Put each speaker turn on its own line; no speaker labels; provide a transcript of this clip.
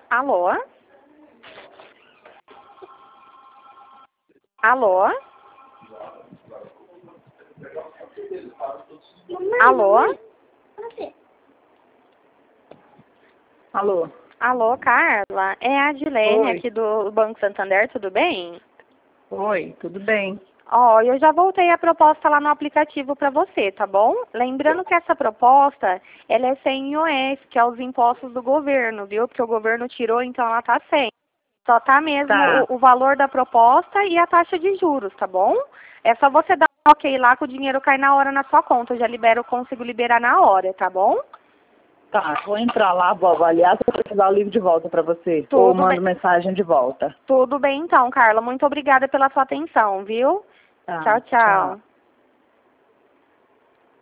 Alô? Alô? Alô?
Alô?
Alô, Carla? É a Adilene
Oi.
aqui do Banco Santander, tudo bem?
Oi, tudo bem?
Ó, eu já voltei a proposta lá no aplicativo para você, tá bom? Lembrando que essa proposta, ela é sem IOF, que é os impostos do governo, viu? Porque o governo tirou, então ela tá sem. Só tá mesmo
Tá.
o valor da proposta e a taxa de juros, tá bom? É só você dar um ok lá que o dinheiro cai na hora na sua conta. Eu já libero, consigo liberar na hora, tá bom?
Tá, vou entrar lá, vou avaliar se eu precisar o livro de volta pra você. Ou
Tudo bem.
mando mensagem de volta.
Tudo bem então, Carla. Muito obrigada pela sua atenção, viu?
Tá,
Tchau, tchau.
tchau.